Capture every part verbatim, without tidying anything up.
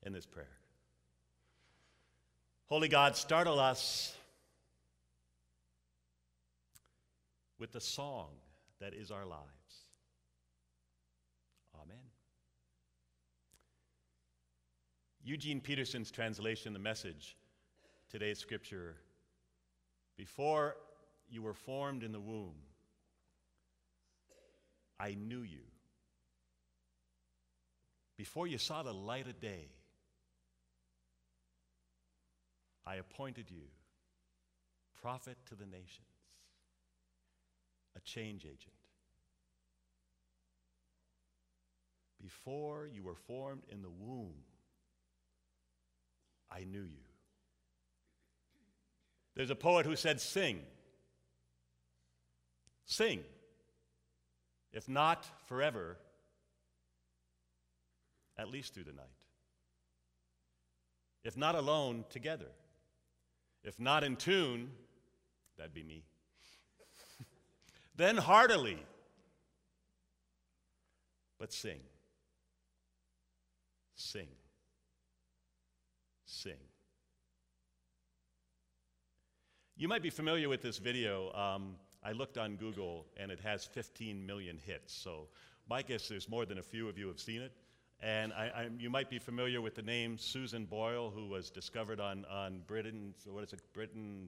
in this prayer. Holy God, startle us with the song that is our lives. Amen. Eugene Peterson's translation, the Message, today's scripture: before you were formed in the womb, I knew you. Before you saw the light of day, I appointed you prophet to the nations, a change agent. Before you were formed in the womb, I knew you. There's a poet who said, sing. Sing. If not forever, at least through the night. If not alone, together. If not in tune, that'd be me, then heartily. But sing. Sing. Sing. You might be familiar with this video. Um, I looked on Google, and it has fifteen million hits. So my guess there's more than a few of you have seen it. And I, I, you might be familiar with the name Susan Boyle, who was discovered on, on Britain's, what is it, Britain's?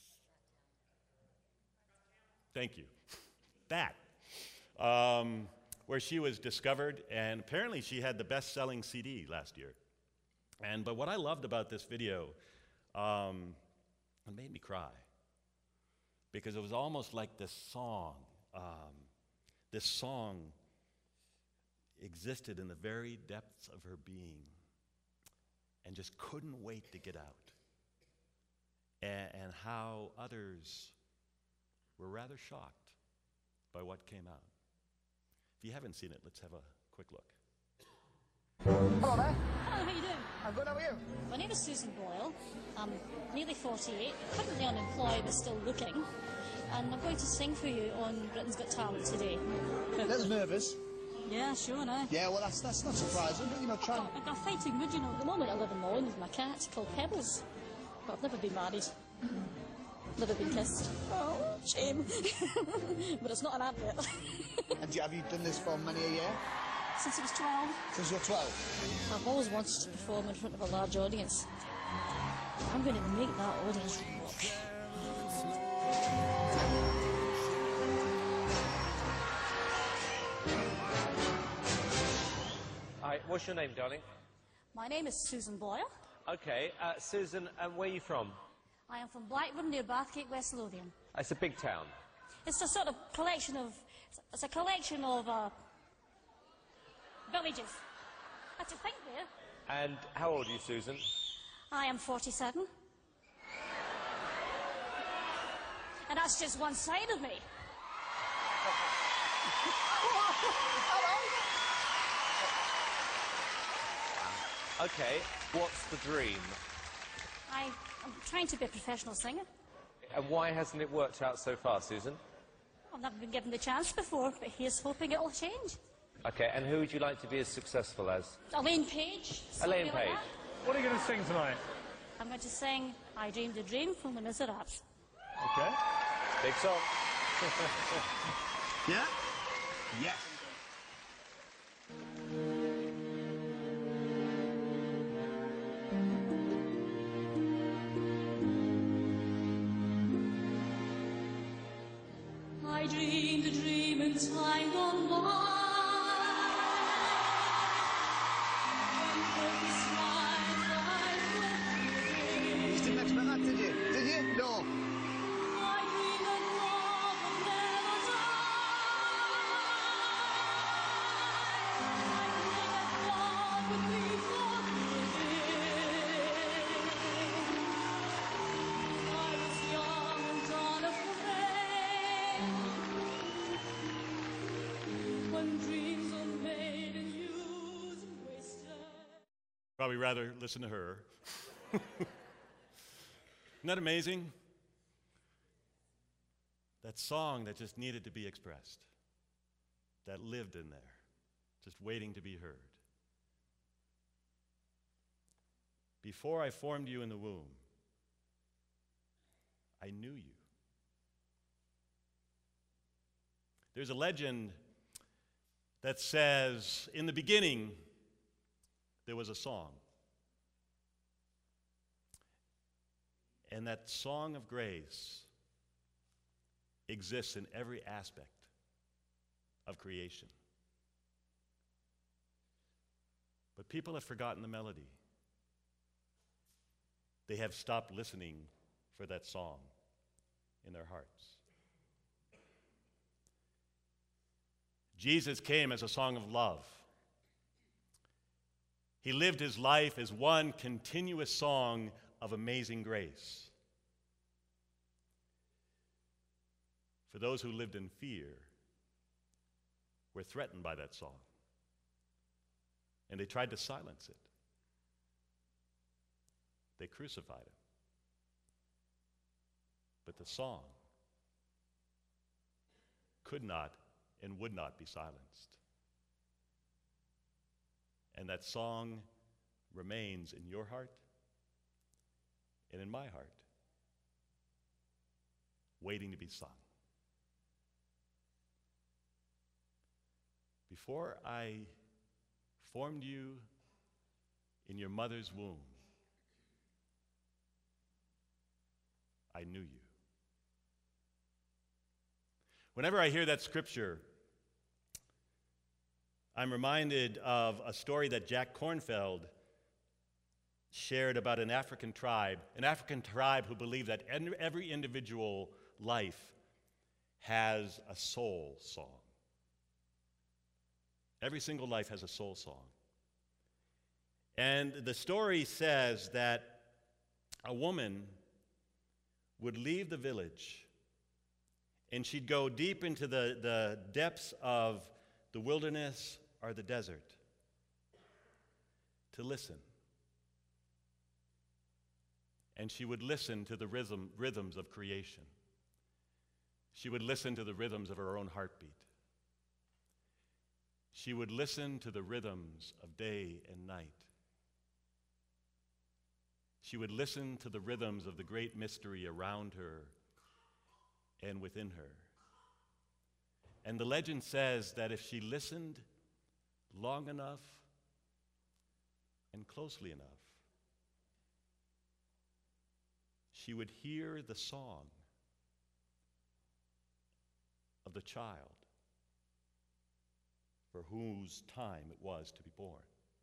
Thank you. That. Um, where she was discovered, and apparently she had the best-selling C D last year. And but what I loved about this video, um, it made me cry, because it was almost like this song. Um, this song existed in the very depths of her being and just couldn't wait to get out. And, and how others were rather shocked by what came out. If you haven't seen it, let's have a quick look. Hello there. Hello, how you doing? I'm good, how are you? My name is Susan Boyle. I'm nearly forty-eight, currently unemployed but still looking. And I'm going to sing for you on Britain's Got Talent today. Little nervous. Yeah, sure, no. Yeah, well, that's that's not surprising, but you know, try and... I've got a fighting mood, you know. At the moment I live in Mullen with my cat called Pebbles. But I've never been married. Never been kissed. Oh, shame. But it's not an advert. And do you, have you done this for many a year? Since I was twelve. Since you're twelve? I've always wanted to perform in front of a large audience. I'm going to make that audience rock. Hi, what's your name, darling? My name is Susan Boyle. Okay, uh, Susan, um, where are you from? I am from Blackburn near Bathgate, West Lothian. It's a big town. It's a sort of collection of, it's a collection of uh, villages. Had to think there. And how old are you, Susan? I am forty-seven. And that's just one side of me. Okay, what's the dream? I, I'm trying to be a professional singer. And why hasn't it worked out so far, Susan? I've never been given the chance before, but here's hoping it'll change. Okay, and who would you like to be as successful as? Elaine Page. Elaine something like Page. that. What are you going to sing tonight? I'm going to sing I Dreamed a Dream from Les Miserables. Okay. Big song. Yeah? Yes. I dreamed a dream in time gone by. You didn't expect that, did you? Did you? No. Probably rather listen to her. Isn't that amazing? That song that just needed to be expressed, that lived in there, just waiting to be heard. Before I formed you in the womb, I knew you. There's a legend that says, in the beginning, there was a song. And that song of grace exists in every aspect of creation. But people have forgotten the melody. They have stopped listening for that song in their hearts. Jesus came as a song of love. He lived his life as one continuous song of amazing grace. For those who lived in fear were threatened by that song, and they tried to silence it. They crucified him. But the song could not and would not be silenced. And that song remains in your heart and in my heart, waiting to be sung. Before I formed you in your mother's womb, I knew you. Whenever I hear that scripture, I'm reminded of a story that Jack Kornfeld shared about an African tribe, an African tribe who believed that every individual life has a soul song. Every single life has a soul song. And the story says that a woman would leave the village and she'd go deep into the, the depths of the wilderness or the desert to listen. And she would listen to the rhythm, rhythms of creation. She would listen to the rhythms of her own heartbeat. She would listen to the rhythms of day and night. She would listen to the rhythms of the great mystery around her and within her. And the legend says that if she listened long enough and closely enough, she would hear the song of the child for whose time it was to be born.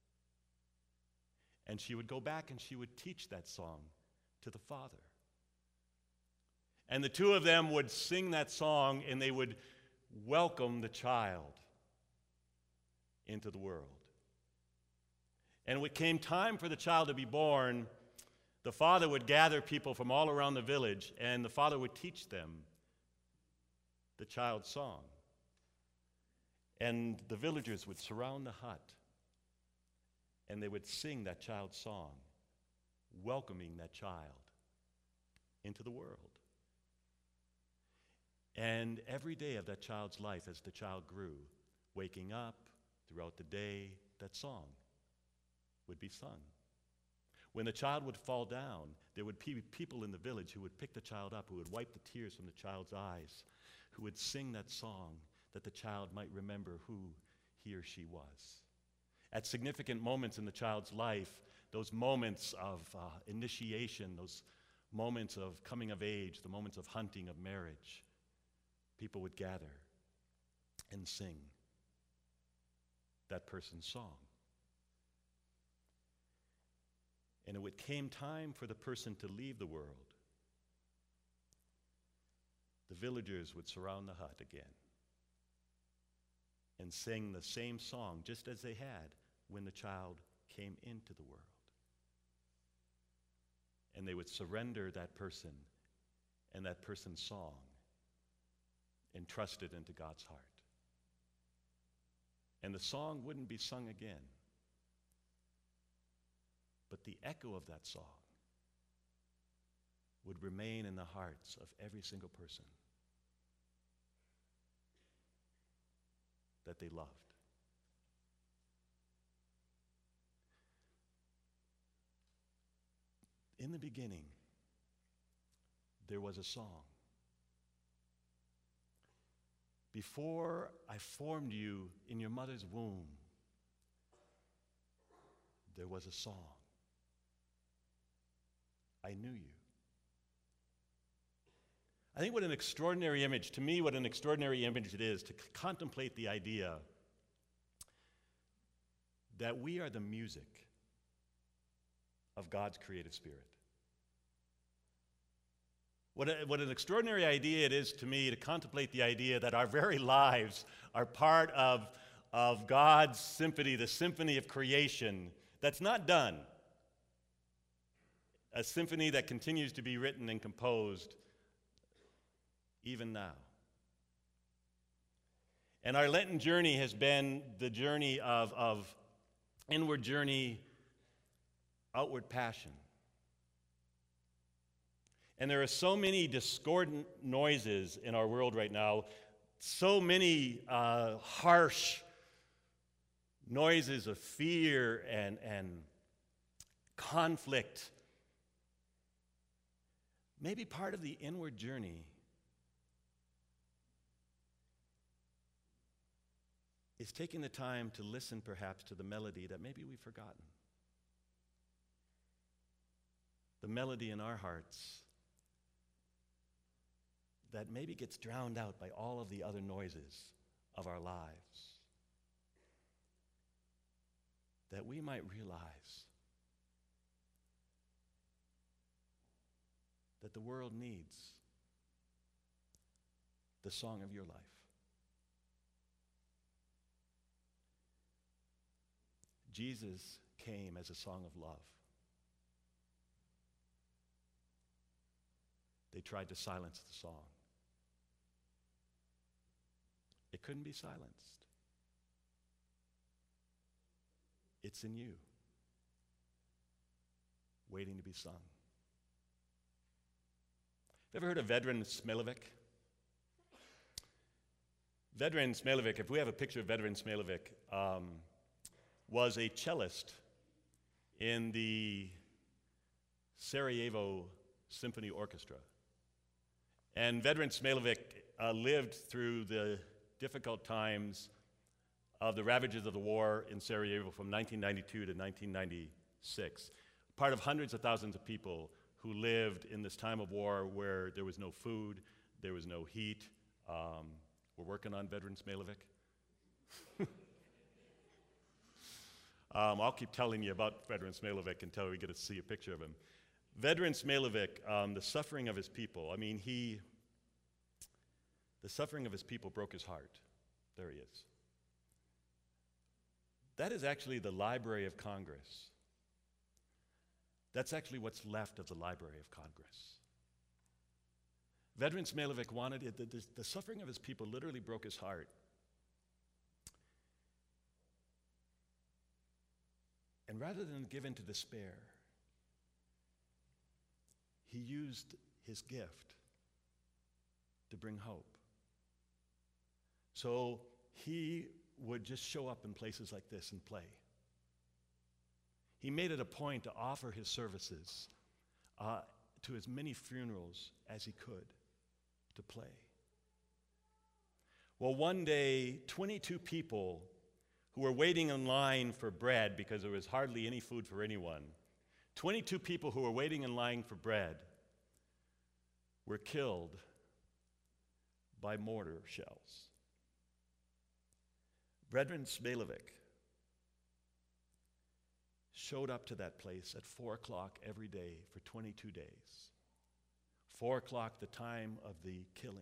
And she would go back and she would teach that song to the father. And the two of them would sing that song and they would welcome the child into the world. And when it came time for the child to be born, the father would gather people from all around the village and the father would teach them the child's song. And the villagers would surround the hut and they would sing that child's song, welcoming that child into the world. And every day of that child's life, as the child grew, waking up throughout the day, that song would be sung. When the child would fall down, there would be people in the village who would pick the child up, who would wipe the tears from the child's eyes, who would sing that song that the child might remember who he or she was. At significant moments in the child's life, those moments of uh, initiation, those moments of coming of age, the moments of hunting, of marriage, people would gather and sing that person's song. And it came time for the person to leave the world. The villagers would surround the hut again and sing the same song just as they had when the child came into the world. And they would surrender that person and that person's song and trust it into God's heart. And the song wouldn't be sung again, but the echo of that song would remain in the hearts of every single person that they loved. . In the beginning, there was a song. Before I formed you in your mother's womb, there was a song. I knew you. I think what an extraordinary image, to me, what an extraordinary image it is to c- contemplate the idea that we are the music of God's creative spirit. What, a, what an extraordinary idea it is to me to contemplate the idea that our very lives are part of, of God's symphony, the symphony of creation that's not done. A symphony that continues to be written and composed even now. And our Lenten journey has been the journey of, of inward journey, outward passion. And there are so many discordant noises in our world right now, so many uh, harsh noises of fear and, and conflict. Maybe part of the inward journey is taking the time to listen perhaps to the melody that maybe we've forgotten. The melody in our hearts that maybe gets drowned out by all of the other noises of our lives. That we might realize that the world needs the song of your life. Jesus came as a song of love. They tried to silence the song. It couldn't be silenced. It's in you, waiting to be sung. Have you ever heard of Vedran Smilovic? Vedran Smilovic, if we have a picture of Vedran Smilovic, um, was a cellist in the Sarajevo Symphony Orchestra. And Vedran Smilovic uh, lived through the difficult times of the ravages of the war in Sarajevo from nineteen ninety-two to nineteen ninety-six. Part of hundreds of thousands of people who lived in this time of war where there was no food, there was no heat. Um, we're working on Vedran Smilovic. um, I'll keep telling you about Vedran Smilovic until we get to see a picture of him. Vedran Smilovic, um, the suffering of his people, I mean, he, the suffering of his people broke his heart. There he is. That is actually the Library of Congress. That's actually what's left of the Library of Congress. Vedran Smilovic wanted it, the, the, the suffering of his people literally broke his heart. And rather than give in to despair, he used his gift to bring hope. So he would just show up in places like this and play. He made it a point to offer his services uh, to as many funerals as he could to play. Well, one day, twenty-two people who were waiting in line for bread because there was hardly any food for anyone, twenty-two people who were waiting in line for bread were killed by mortar shells. Vedran Smilovic showed up to that place at four o'clock every day for twenty-two days. four o'clock, the time of the killing.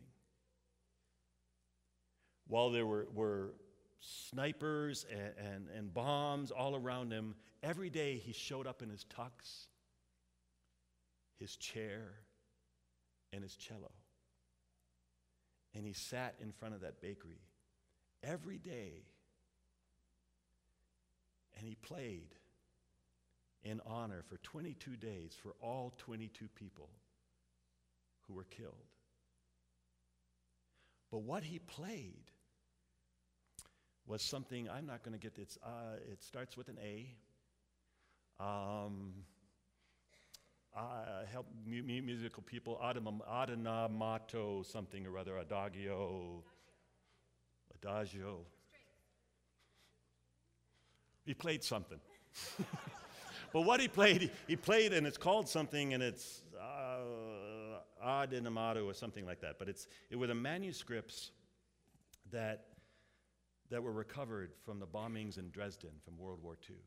While there were, were snipers and, and, and bombs all around him, every day he showed up in his tux, his chair, and his cello. And he sat in front of that bakery every day, and he played in honor for twenty-two days for all twenty-two people who were killed. But what he played was something I'm not going to get. It's, uh, it starts with an A. Um, uh, help mu mu musical people, Adam Adonamato something or other, Adagio, Adagio. He played something. But what he played, he, he played, and it's called something, and it's uh, Ad Inamato or something like that. But it's, it were the manuscripts that, that were recovered from the bombings in Dresden from World War Two.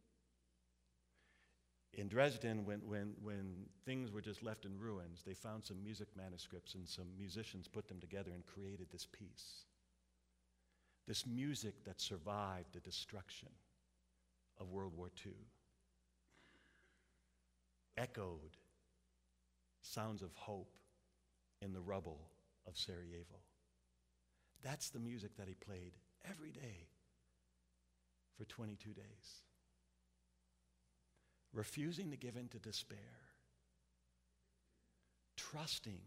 In Dresden, when, when, when things were just left in ruins, they found some music manuscripts, and some musicians put them together and created this piece. This music that survived the destruction of World War Two. Echoed sounds of hope in the rubble of Sarajevo. That's the music that he played every day for twenty-two days. Refusing to give in to despair. Trusting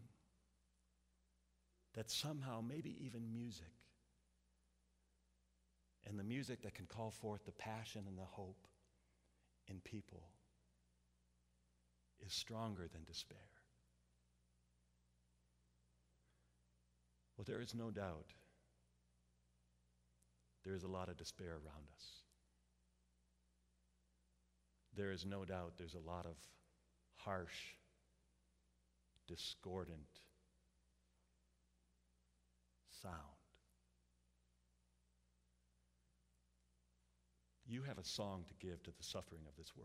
that somehow, maybe even music, and the music that can call forth the passion and the hope in people, is stronger than despair. Well, there is no doubt there is a lot of despair around us. There is no doubt there's a lot of harsh, discordant sound. You have a song to give to the suffering of this world.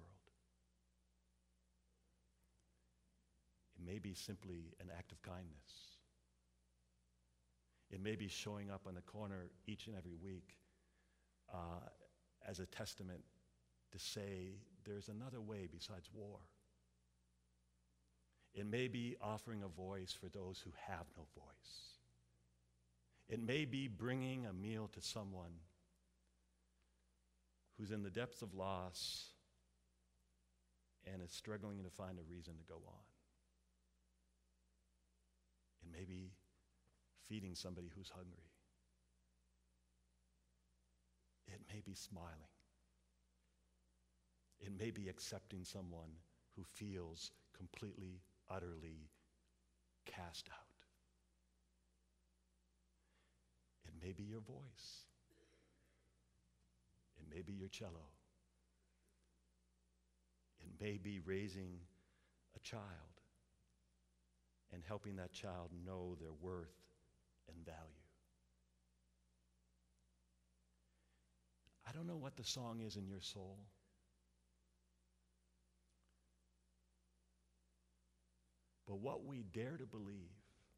It may be simply an act of kindness. It may be showing up on the corner each and every week uh, as a testament to say there's another way besides war. It may be offering a voice for those who have no voice. It may be bringing a meal to someone who's in the depths of loss and is struggling to find a reason to go on. It may be feeding somebody who's hungry. It may be smiling. It may be accepting someone who feels completely, utterly cast out. It may be your voice. It may be your cello. It may be raising a child and helping that child know their worth and value. I don't know what the song is in your soul. But what we dare to believe,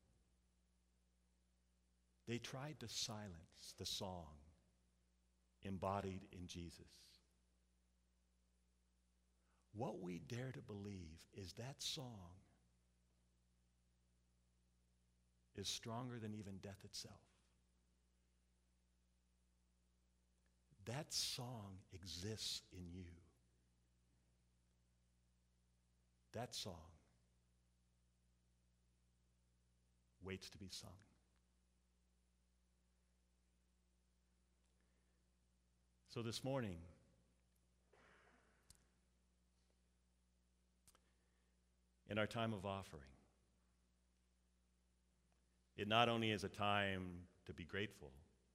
they tried to silence the song embodied in Jesus. What we dare to believe is that song is stronger than even death itself. That song exists in you. That song waits to be sung. So this morning, in our time of offering, it not only is a time to be grateful,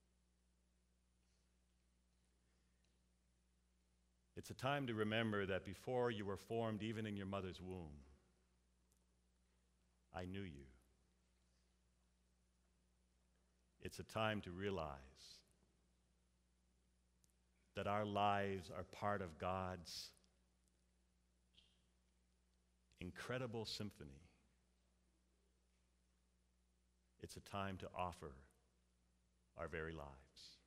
it's a time to remember that before you were formed, even in your mother's womb, I knew you. It's a time to realize that our lives are part of God's incredible symphony. It's a time to offer our very lives.